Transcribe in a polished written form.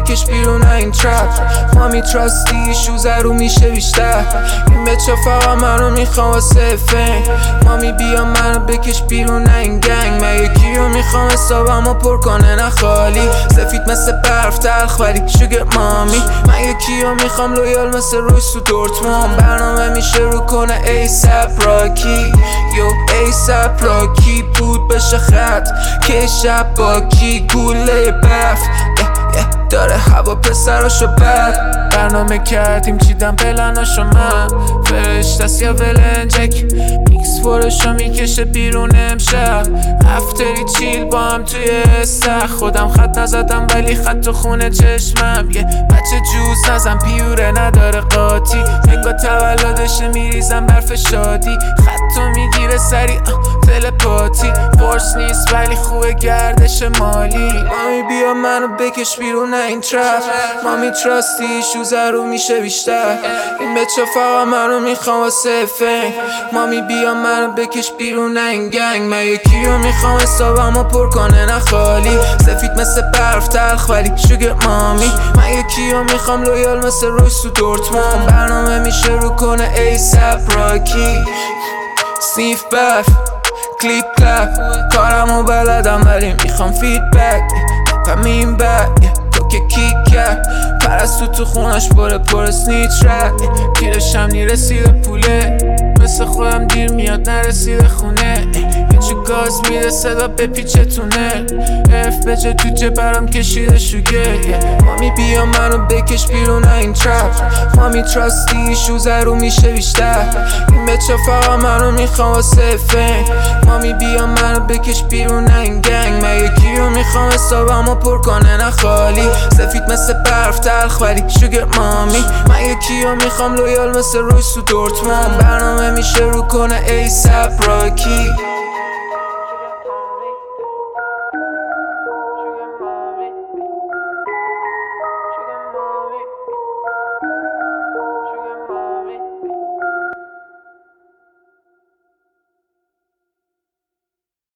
بکش بیرون این ترپ. مامی تراستی ایشوز رو میشه بیشتر. این بچه فقط منو میخوام واسه فین. مامی بیا منو بکش بیرون این گنگ. من یکی رو میخوام حسابمو پر کنه نه خالی. سفید مثل برف تلخ ولی شوگر مامی. من یکی رو میخوام لویال مثل رویس تو دورتموند. برنامه میشه رو کنه ایسپ راکی. یو ایسپ راکی بود بشه خط که شب باکی گوله برف داره هوا پسراشو بد. برنامه کردیم چیدم پلناشو من فرشتست یا ولنجک. میکس فورشو میکشه بیرون امشب. افتری چیل با هم توی استخ. خودم خط نزدم ولی خط تو خونه چشمم. یه بچه جوز نزم پیوره نداره قاطی. انگار تولدشه میریزم برف شادی. خطو میگیره سریع تلپاتی. فورس نیست ولی خوبه گردش مالی. مامی بیا منو بکش بیرون این ترپ. مامی تراستی ایشوز رو میشه بیشتر. این بچه فقط منو میخوام واسه فین. مامی بیا منو بکش بیرون این گنگ. من یکی رو میخوام حسابمو پر کنه نه خالی. سفید مثل برف تلخ ولی شوگر مامی. من یکی رو میخوام لویال مثل رویس تو دورتموند. برنامه میشه رو کنه ایسپ راکی. سنیف برف کلیپ کلپ کارمو بلدم ولی میخوام فیدبک. پمین بک تو که کیک کرد. پرستو تو خونش پر اسنیچ رد. پیرشم نیرسیده پوله مثل خودم دیر میاد نرسیده خونه. یه چو گاز میده صدا به پیچه تونه. اف بجه تو جبرم کشیده شوگه. مامی بیا منو بکش بیرون این ترپ. مامی تراستی ایشوز رو میشه بیشتر. این بچه فقط منو میخوام واسه فین. مامی بیا منو بکش بیرون این گنگ. من یکی رو میخوام حسابمو پر کنه نه خالی. سفید مثل برف تلخ ولی شوگر مامی. من یکی رو میخوام لویال مثل رویس تو دورتموند. برنامه میشه رو کنه ایسپ راکی.